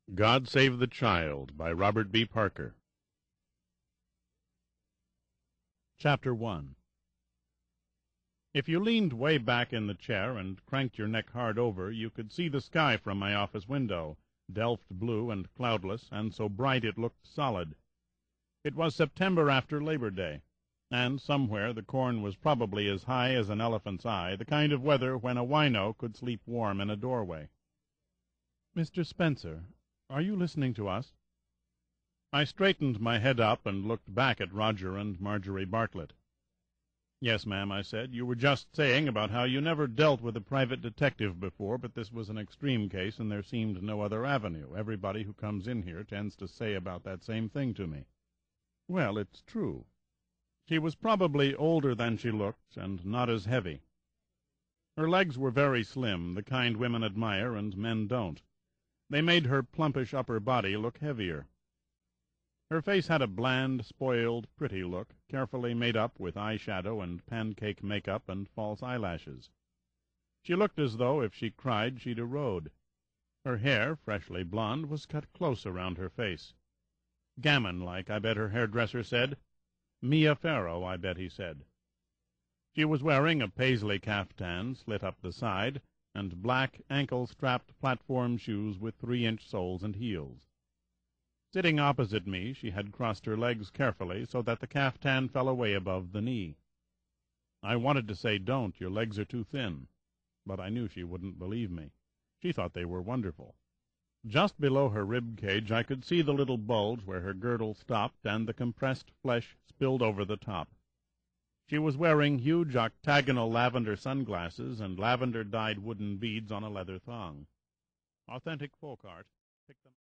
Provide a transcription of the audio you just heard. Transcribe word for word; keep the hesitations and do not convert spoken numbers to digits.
God Save the Child by Robert B. Parker. Chapter one. If you leaned way back in the chair and cranked your neck hard over, you could see the sky from my office window, delft blue and cloudless, and so bright it looked solid. It was September after Labor Day, and somewhere the corn was probably as high as an elephant's eye, the kind of weather when a wino could sleep warm in a doorway. "Mister Spencer, are you listening to us?" I straightened my head up and looked back at Roger and Marjorie Bartlett. "Yes, ma'am," I said. "You were just saying about how you never dealt with a private detective before, but this was an extreme case, and there seemed no other avenue. Everybody who comes in here tends to say about that same thing to me." "Well, it's true." She was probably older than she looked, and not as heavy. Her legs were very slim, the kind women admire and men don't. They made her plumpish upper body look heavier. Her face had a bland, spoiled, pretty look, carefully made up with eye-shadow and pancake make-up and false eyelashes. She looked as though, if she cried, she'd erode. Her hair, freshly blonde, was cut close around her face. Gammon-like, I bet her hairdresser said. Mia Farrow, I bet he said. She was wearing a paisley caftan, slit up the side, and black, ankle-strapped platform shoes with three-inch soles and heels. Sitting opposite me, she had crossed her legs carefully so that the caftan fell away above the knee. I wanted to say, "Don't, your legs are too thin," but I knew she wouldn't believe me. She thought they were wonderful. Just below her rib cage I could see the little bulge where her girdle stopped, and the compressed flesh spilled over the top. She was wearing huge octagonal lavender sunglasses and lavender-dyed wooden beads on a leather thong. Authentic folk art. Pick them